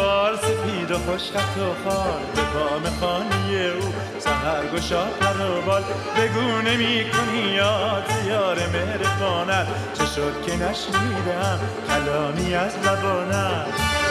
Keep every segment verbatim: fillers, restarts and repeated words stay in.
بال سپید و خوش خط و خال به بام خانه او سحر گشا پر و بال بگو نمی کنی یاد یار مهربانت چه شد که نشنیدم کلامی از لبانت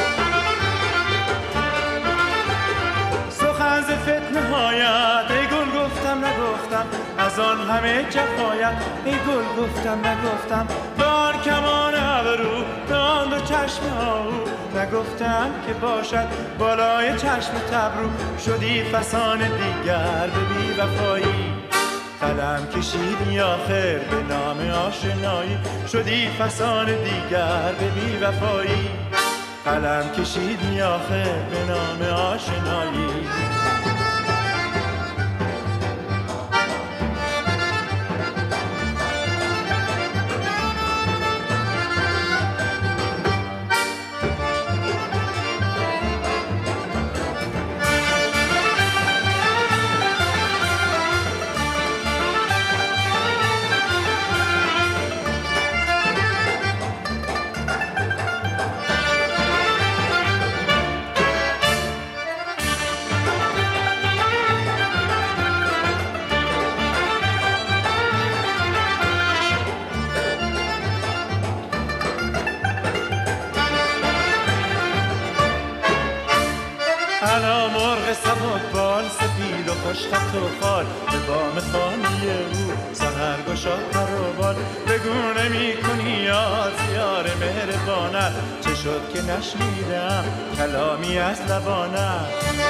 سخن ز فتنه هایت ای گل گفتم نگفتم از آن همه جفایت ای گل گفتم نگفتم به آن کمان ابرو به آن دو چشم آهو نگفتم که باشد بالای چشم تبرو شدی فسان دیگر به بی وفایی قلم کشیدی آخر به نام آشنایی شدی فسان دیگر به بی وفایی قلم کشیدی آخر به نام آشنایی انا مرغ سبک بال سپید و خوش خط و خال به بام خانه او سحر گشا پر و بال بگو نمی کنی یاد یار مهربانت چه شد که نشنیدم کلامی از لبانت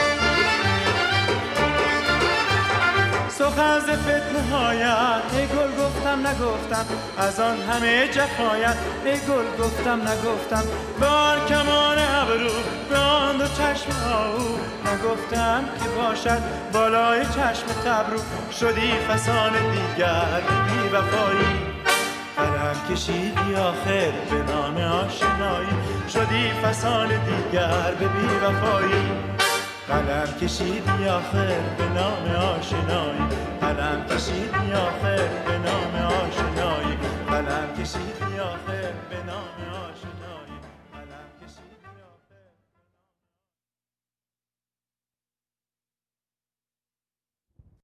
سخن ز فتنه هایت ای گل گفتم نگفتم از آن همه جفایت ای گل گفتم نگفتم به آن کمان ابرو به آن دو چشم آهو نگفتم که باشد بالای چشم تبرو شدی فسان دیگر بی وفایی قلم کشیدی آخر به نام آشنایی شدی فسان دیگر به بی وفایی قلم کشیدی آخر به نام آشنایی قلم کشیدی آخر به نام آشنایی قلم کشیدی آخر به نام